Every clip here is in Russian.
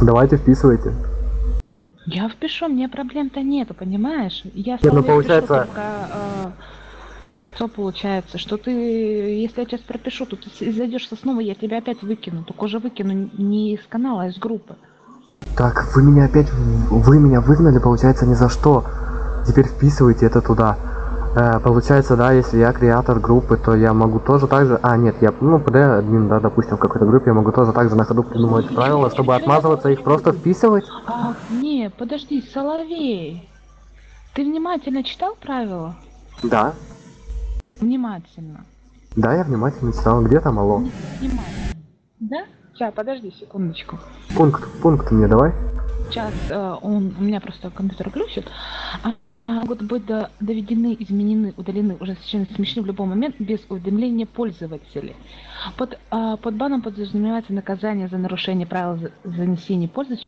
Давайте вписывайте. Я впишу, мне проблем-то нету, понимаешь? Я Нет, ну впишу получается... только... что получается? Что ты, если я сейчас пропишу, то ты зайдешь со снова, я тебя опять выкину. Только уже выкину не из канала, а из группы. Так, вы меня опять... Вы меня выгнали, получается, ни за что. Теперь вписывайте это туда. Получается, да, если я креатор группы, то я могу тоже так же... А, нет, я, ну, PD админ, да, допустим, в какой-то группе, я могу тоже так же на ходу придумывать правила, чтобы отмазываться, их просто вписывать. Не, подожди, Соловей. Ты внимательно читал правила? Да. Внимательно. Да, я внимательно читал. Где там алло? Внимательно. Да? Сейчас, подожди секундочку. Пункт мне давай. Сейчас у меня просто компьютер глючит. Могут быть доведены, изменены, удалены, уже совершенно смешны в любой момент без уведомления пользователей. Под баном подразумевается наказание за нарушение правил занесения пользователя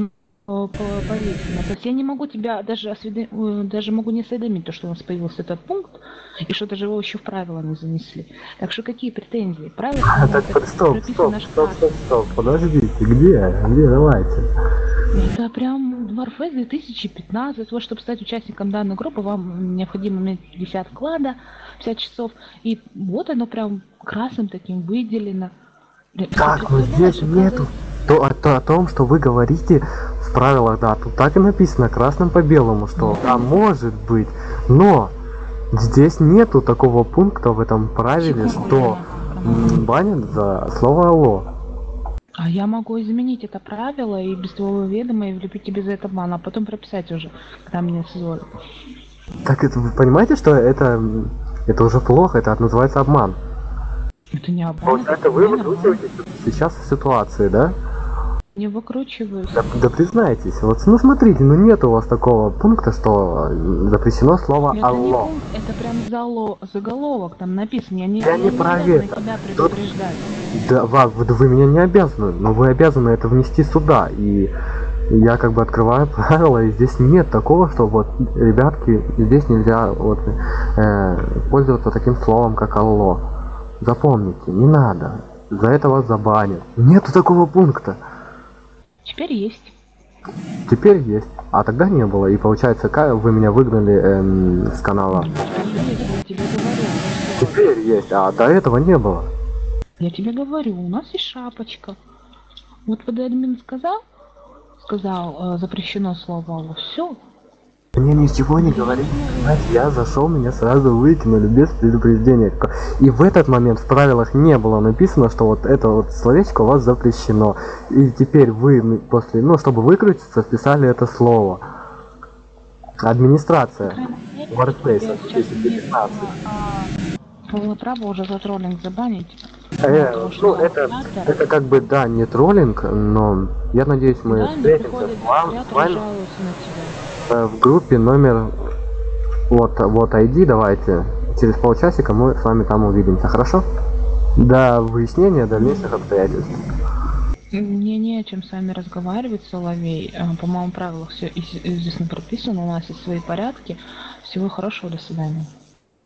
повесено. То есть я не могу тебя даже могу не осведомить, то, что у нас появился этот пункт, и что даже его еще в правила не занесли. Так что какие претензии? Правила Так, стоп, подождите, где, давайте. Это прям Warface 2015. Вот, чтобы стать участником данной группы, вам необходимо иметь 50 вклада, 50 часов. И вот оно прям красным таким выделено. Так, но здесь нету. О том, что вы говорите в правилах, да, тут так и написано красным по белому, что да, может быть, но здесь нету такого пункта в этом правиле, что банят за слово алло. А я могу изменить это правило и без твоего ведома, и влепить тебе за это бан, а потом прописать уже, когда меня созволят. Так это вы понимаете, что это уже плохо, это называется обман. Это не обман. Это вы выкручиваетесь сейчас в ситуации, да? Не выкручиваюсь. Да признайтесь, вот, ну смотрите, ну нет у вас такого пункта, что запрещено слово это алло. Не пункт, это прям заголовок там написан, я не проверю. тебя предупреждать. Да, вы меня не обязаны, но вы обязаны это внести сюда, и я как бы открываю правила, и здесь нет такого, что вот, ребятки, здесь нельзя вот, пользоваться таким словом, как алло. Запомните, не надо, за это вас забанят. Нету такого пункта. Теперь есть. Теперь есть, а тогда не было, и получается, вы меня выгнали с канала. Теперь есть, а до этого не было. Я тебе говорю, у нас есть шапочка. Вот когда админ сказал, запрещено слово алло, все. Мне ничего не говорили, понимаете, я зашел, меня сразу выкинули без предупреждения. И в этот момент в правилах не было написано, что вот это вот словечко у вас запрещено. И теперь вы после, ну, чтобы выкрутиться, вписали это слово. Администрация. Warface 2015. Было право уже за троллинг забанить. Ну, это как бы, да, не троллинг, но я надеюсь, мы встретимся с вами в группе номер вот ID, давайте через полчасика мы с вами там увидимся, хорошо? До выяснения дальнейших обстоятельств. Мне не о чем с вами разговаривать, Соловей. По моему правилам все известно прописано, у нас есть свои порядки. Всего хорошего, до свидания.